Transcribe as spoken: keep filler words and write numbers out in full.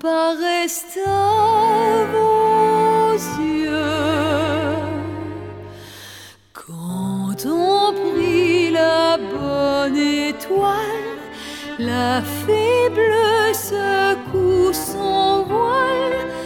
apparaissent à vos yeux. Quand on prit la bonne étoile, la fée bleue secoue son voile.